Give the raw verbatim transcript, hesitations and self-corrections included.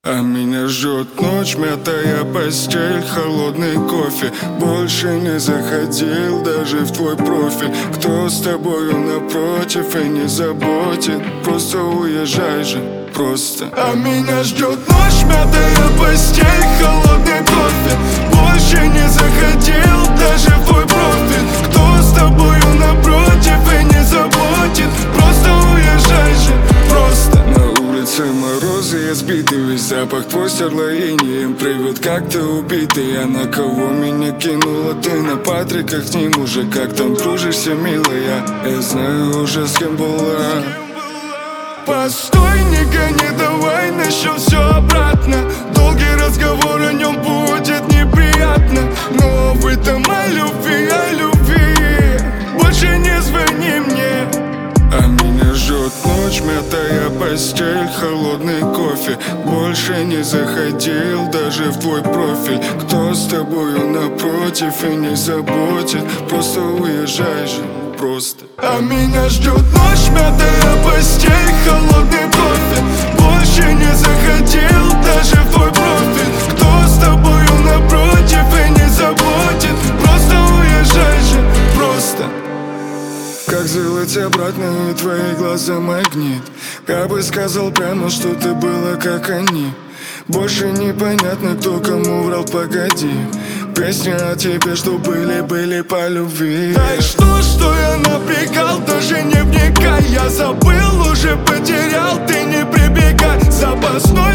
А меня ждет ночь, мятая постель, холодный кофе. Больше не заходил даже в твой профиль. Кто с тобою напротив и не заботит, просто уезжай же, просто. А меня ждет ночь, мятая постель, холодный кофе. Больше не заходил даже в твой профиль. Кто с тобою напротив и не заботит, просто уезжай же, просто. На улице морозы, я сбитый, весь запах твой стерла инеем. Привет, как ты убитый, а на кого меня кинула ты? На Патриках с ним уже, как там кружишься, милая. Я знаю уже, с кем была. Постой, не гони, давай начнем все обратно. Долгий разговор о нем будет неприятно, но в этом о любви, о любви больше не звони мне. А меня ждет ночь, мятая постель, холодный кофе. Больше не заходил даже в твой профиль. Кто с тобою напротив и не заботит, просто уезжай же, просто. А меня ждет ночь, мятая постель, холодный кофе. Больше не заходил даже в твой профиль. Кто с тобою напротив и не заботит, просто уезжай же, просто. Как сделать обратно, и твои глаза магнит. Я бы сказал прямо, что ты была как они. Больше непонятно, кто кому врал, погоди. Песня о тебе, что были-были по любви. Да и что, что я напрягал, даже не вникай. Я забыл, уже потерял, ты не прибегай. Запасной